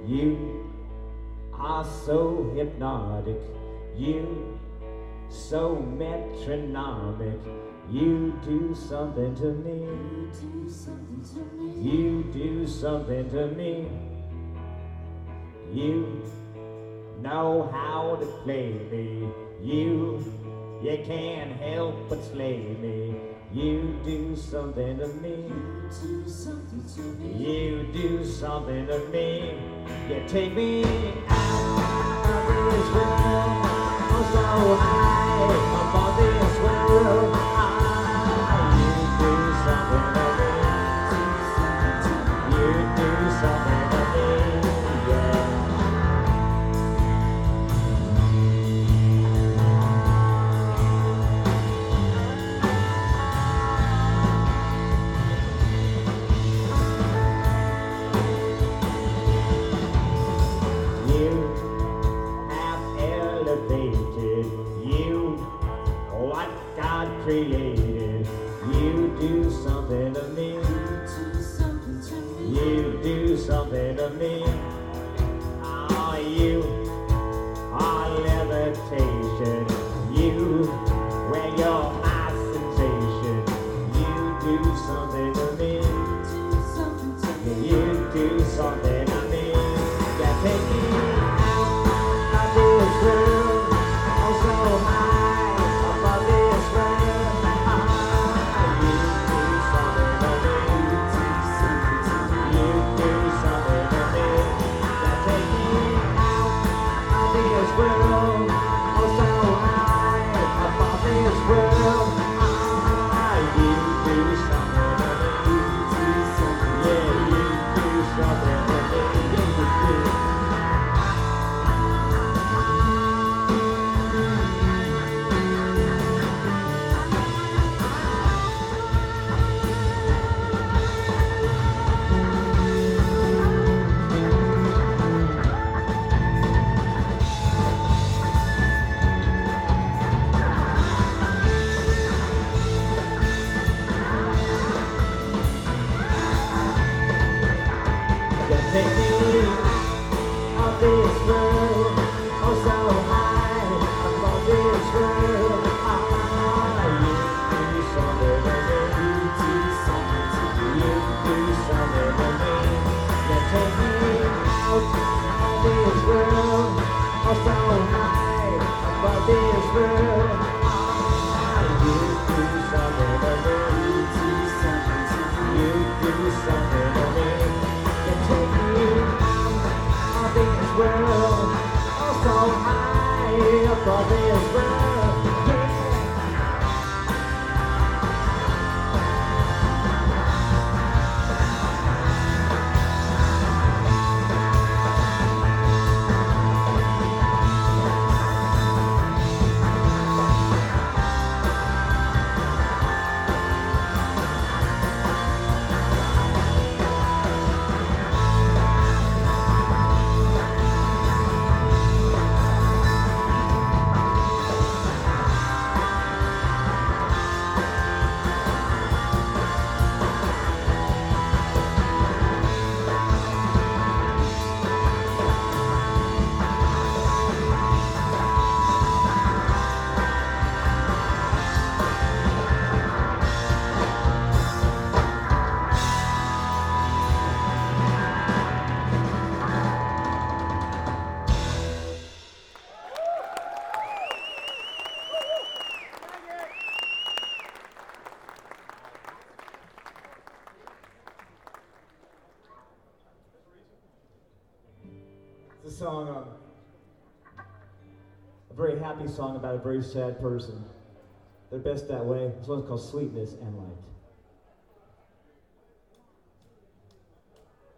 You are so hypnotic, you so metronomic. You do something to me. You do something to me. You know how to play me. You can't help but slay me. You do something to me. You do something to me. You take me out of this world, oh so high above this world. You do something to me. You do something to me, yeah. What God created, you do something to me. You do something to me. Oh, you are levitation. You, when you're my sensation, you do something to me. You do something to me. You take me out of this world, oh so high. Take me out of this world, oh so high above this world. You do something to me. You do something to me. You take me out of this world, oh so high above this world. You do something to me. You do something to me. Take me out of this world, oh so high above this world, yeah. It's a song, a very happy song about a very sad person. They're best that way. This one's called Sweetness and Light.